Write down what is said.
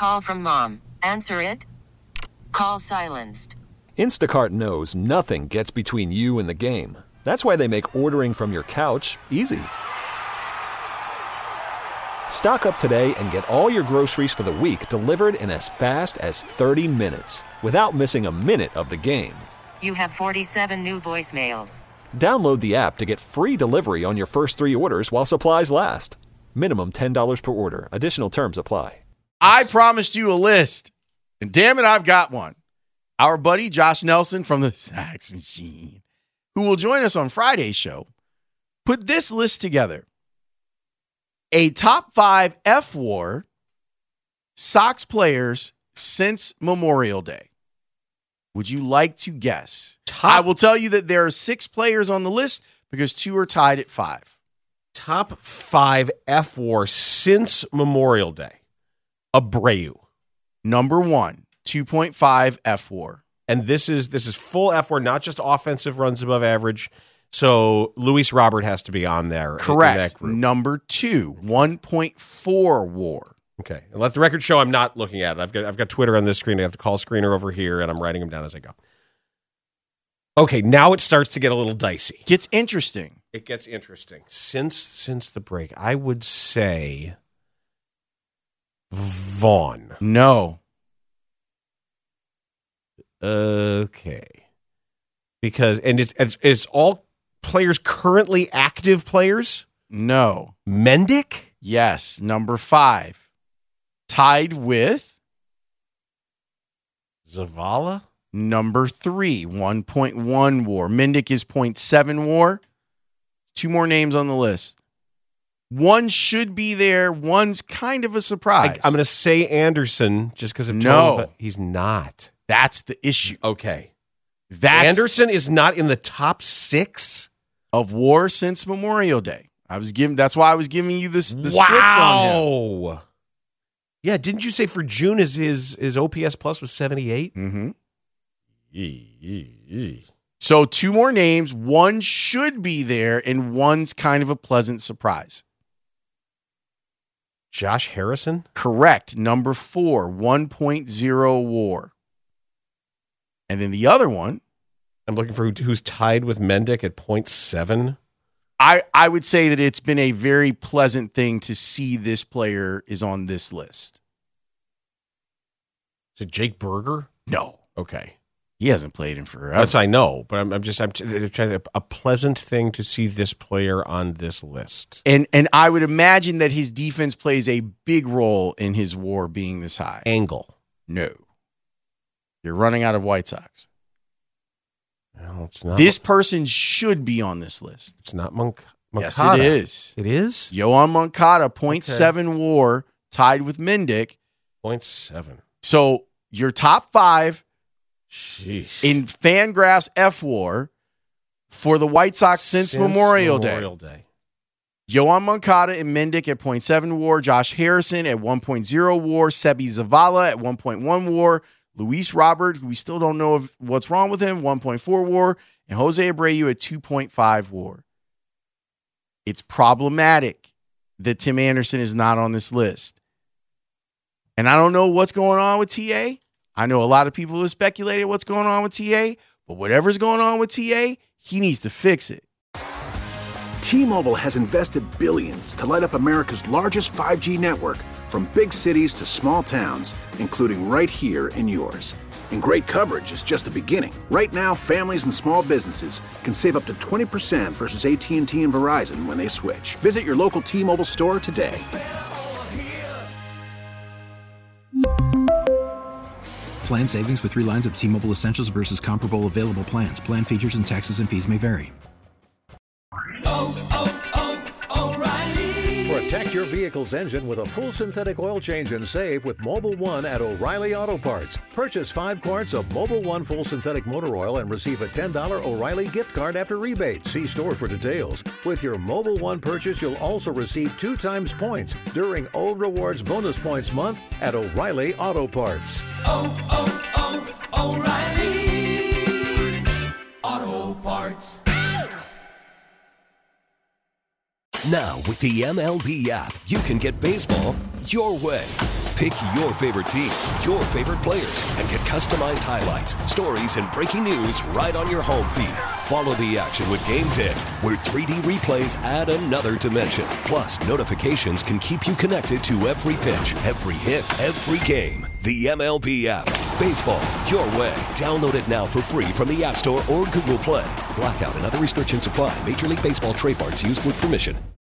Call from mom. Answer it. Call silenced. Instacart knows nothing gets between you and the game. That's why they make ordering from your couch easy. Stock up today and get all your groceries for the week delivered in as fast as 30 minutes without missing a minute of the game. You have 47 new voicemails. Download the app to get free delivery on your first 3 orders while supplies last. Minimum $10 per order. Additional terms apply. I promised you a list, and damn it, I've got one. Our buddy Josh Nelson from the Sax Machine, who will join us on Friday's show, put this list together. A top 5 F-War Sox players since Memorial Day. Would you like to guess? I will tell you that there are 6 players on the list because 2 are tied at 5. Top 5 F-War since Memorial Day. Abreu. Number 1, 2.5 F-War. And this is full F-War, not just offensive runs above average. So Luis Robert has to be on there. Correct. In that group. Number 2, 1.4 WAR. Okay. And let the record show I'm not looking at it. I've got Twitter on this screen. I have the call screener over here, and I'm writing them down as I go. Okay, now it starts to get a little dicey. Gets interesting. It gets interesting. Since the break, I would say Vaughn. No. Okay. Because, and it's all players currently active players? No. Mendick? Yes. Number 5. Tied with Zavala? Number 3, 1.1 WAR. Mendick is 0.7 WAR. 2 more names on the list. One should be there. One's kind of a surprise. I'm going to say Anderson just because of no. He's not. That's the issue. Okay. Anderson is not in the top 6 of WAR since Memorial Day. That's why I was giving you the splits on him. Yeah, didn't you say for June his OPS plus was 78? Mm-hmm. So 2 more names. One should be there, and one's kind of a pleasant surprise. Josh Harrison? Correct. Number 4, 1.0 WAR. And then the other one. I'm looking for who's tied with Mendick at 0.7. I would say that it's been a very pleasant thing to see this player is on this list. Is it Jake Berger? No. Okay. He hasn't played in forever. That's I know, but I'm trying to a pleasant thing to see this player on this list. And I would imagine that his defense plays a big role in his WAR being this high. Angle. No. You're running out of White Sox. No, it's not. This person should be on this list. It's not Moncada. Yes, it is. It is? Yohan Moncada, 0.7 WAR, tied with Mendick. 0.7. So your top 5 Jeez. in Fangraphs F-WAR for the White Sox since Memorial Day. Yohan Moncada and Mendick at 0.7 WAR, Josh Harrison at 1.0 WAR, Sebi Zavala at 1.1 WAR, Luis Robert, who we still don't know what's wrong with him, 1.4 WAR, and Jose Abreu at 2.5 WAR. It's problematic that Tim Anderson is not on this list. And I don't know what's going on with TA. I know a lot of people have speculated what's going on with TA, but whatever's going on with TA, he needs to fix it. T-Mobile has invested billions to light up America's largest 5G network, from big cities to small towns, including right here in yours. And great coverage is just the beginning. Right now, families and small businesses can save up to 20% versus AT&T and Verizon when they switch. Visit your local T-Mobile store today. Plan savings with 3 lines of T-Mobile Essentials versus comparable available plans. Plan features and taxes and fees may vary. Protect your vehicle's engine with a full synthetic oil change and save with Mobil 1 at O'Reilly Auto Parts. Purchase 5 quarts of Mobil 1 full synthetic motor oil and receive a $10 O'Reilly gift card after rebate. See store for details. With your Mobil 1 purchase, you'll also receive 2 times points during O Rewards Bonus Points Month at O'Reilly Auto Parts. O'Reilly Auto Parts. Now, with the MLB app, you can get baseball your way. Pick your favorite team, your favorite players, and get customized highlights, stories, and breaking news right on your home feed. Follow the action with Game Day, where 3D replays add another dimension. Plus, notifications can keep you connected to every pitch, every hit, every game. The MLB app. Baseball, your way. Download it now for free from the App Store or Google Play. Blackout and other restrictions apply. Major League Baseball trademarks used with permission.